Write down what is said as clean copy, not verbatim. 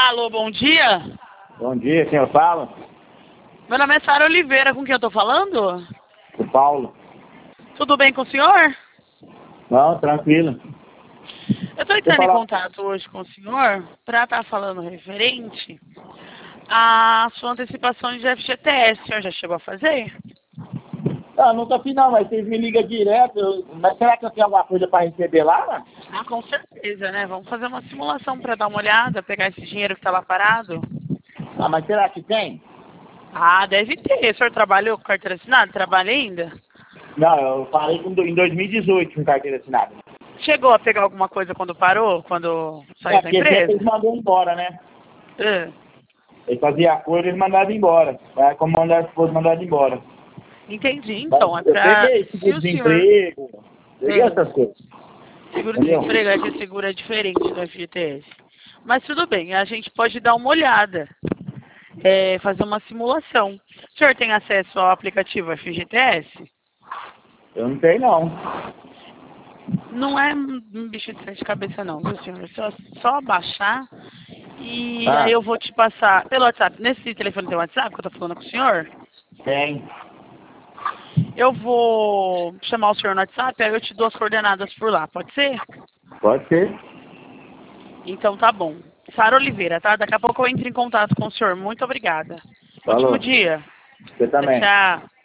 Alô, bom dia. Bom dia, quem eu falo? Meu nome é Sara Oliveira, com quem eu tô falando? O Paulo. Tudo bem com o senhor? Não, tranquilo. Eu tô entrando em contato hoje com o senhor para estar falando referente à sua antecipação de FGTS. O senhor já chegou a fazer? Ah, nunca fiz não, mas vocês me ligam direto. Mas será que eu tenho alguma coisa para receber lá, mano? Ah, com certeza, né? Vamos fazer uma simulação para dar uma olhada, pegar esse dinheiro que tá lá parado. Ah, mas será que tem? Ah, deve ter. O senhor trabalhou com carteira assinada? Trabalha ainda? Não, eu parei em 2018 com carteira assinada. Chegou a pegar alguma coisa quando parou? Quando saiu da Porque empresa? eles mandaram embora, né? É. Eles faziam a coisa e eles mandavam embora. Aí, como mandaram, foram mandados embora. Entendi, então. É Eu pra... peguei Se o senhor... seguro-desemprego, peguei essas coisas. Seguro-desemprego, é que seguro é diferente do FGTS. Mas tudo bem, a gente pode dar uma olhada, fazer uma simulação. O senhor tem acesso ao aplicativo FGTS? Eu não tenho, não. Não é um bicho de sete cabeças não, viu, senhor? É só baixar e Ah, aí eu vou te passar pelo WhatsApp. Nesse telefone tem WhatsApp que eu tô falando com o senhor? tem. Eu vou chamar o senhor no WhatsApp, aí eu te dou as coordenadas por lá, pode ser? Pode ser. Então tá bom. Sara Oliveira, tá? Daqui a pouco eu entro em contato com o senhor. Muito obrigada. Ótimo Falou. dia. Você também. Tchau.